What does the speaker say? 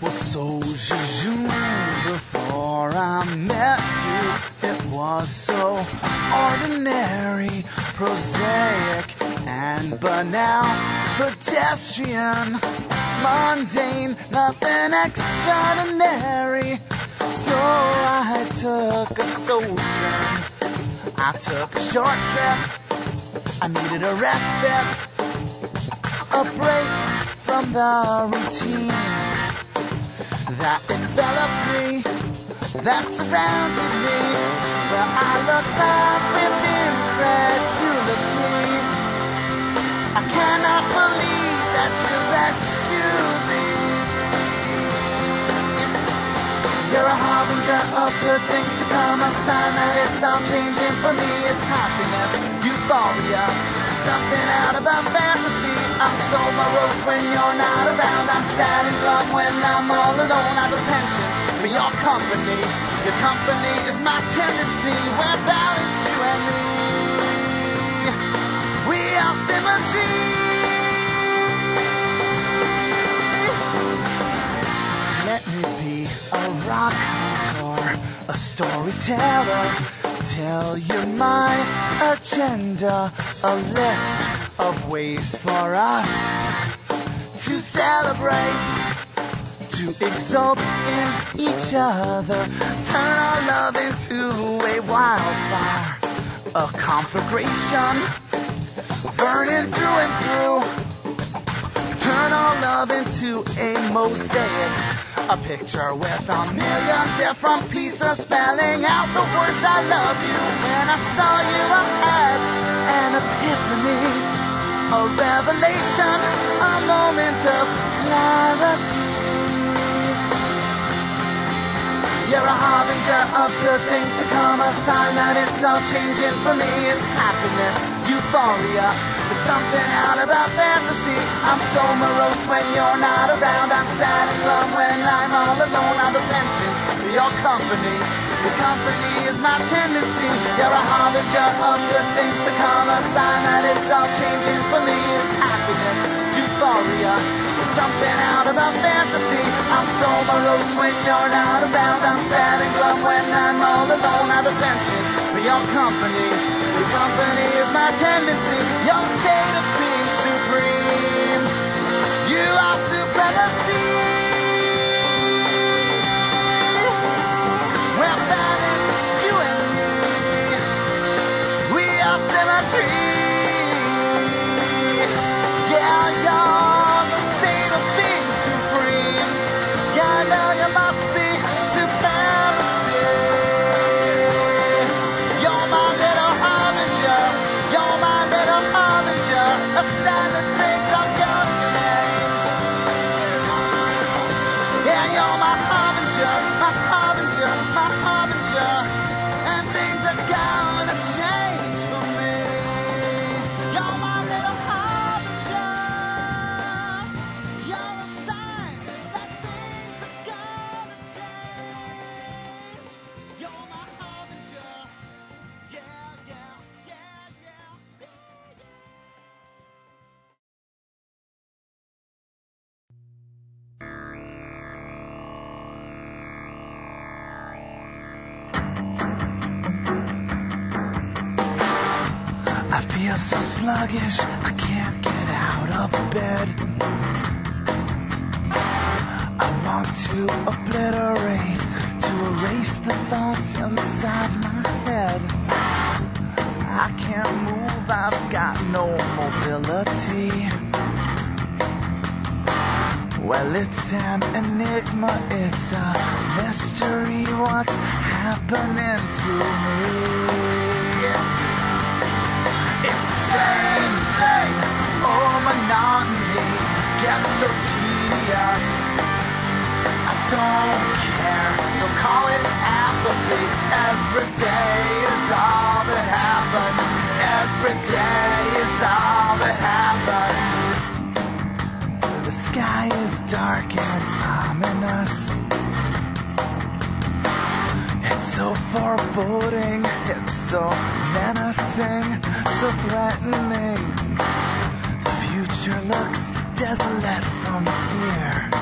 was so jejune before I met you. It was so ordinary, prosaic, and banal, pedestrian, mundane, nothing extraordinary. So I took a sojourn, I took a short trip, I needed a respite, a break from the routine that enveloped me, that surrounded me. But I look back with incredulity. I cannot believe that you rescued me. You're a harbinger of good things to come, a sign that it's all changing for me. It's happiness, euphoria, something out about fantasy. I'm so morose when you're not around. I'm sad and glum when I'm all alone. I've a penchant for your company. Your company is my tendency. We're balanced, you and me. We are symmetry. Let me be a rock contour, a storyteller. Tell you my agenda, a list of ways for us to celebrate, to exult in each other, turn our love into a wildfire, a conflagration, burning through and through, turn our love into a mosaic, a picture with a million different pieces spelling out the words I love you. When I saw you I had an epiphany, a revelation, a moment of clarity. You're a harbinger of good things to come, a sign that it's all changing for me. It's happiness, euphoria, it's something out about fantasy. I'm so morose when you're not around. I'm sad and glum when I'm all alone. I'm a penchant for your company. Your company is my tendency. You're a harbinger of good things to come, a sign that it's all changing for me. It's happiness, euphoria, it's something out about fantasy. I'm so morose when you're not around. I'm sad and glum when I'm all alone. I'm a penchant for your company. Your company is my tendency. Your state of being supreme. You are supremacy. We're balanced, you and me. We are symmetry. Yeah, you're the state of being supreme. Yeah, now you must be supremacy. You're my little harbinger. You're my little harbinger. A sign that things are gonna change. Yeah, you're my harbinger, my harbinger, my harbinger. And things are gonna change for me. You're my little harbinger. You're a sign that things are gonna change. You're my harbinger. Yeah, yeah, yeah, yeah. I feel so sluggish, I can't get out of bed. I want to obliterate, to erase the thoughts inside my head. I can't move, I've got no mobility. Well, it's an enigma, it's a mystery, what's happening to me? It's the same thing, oh monotony gets so tedious. I don't care, so call it apathy. Every day is all that happens. Every day is all that happens. The sky is dark and ominous. It's so foreboding, it's so menacing, so threatening. The future looks desolate from here.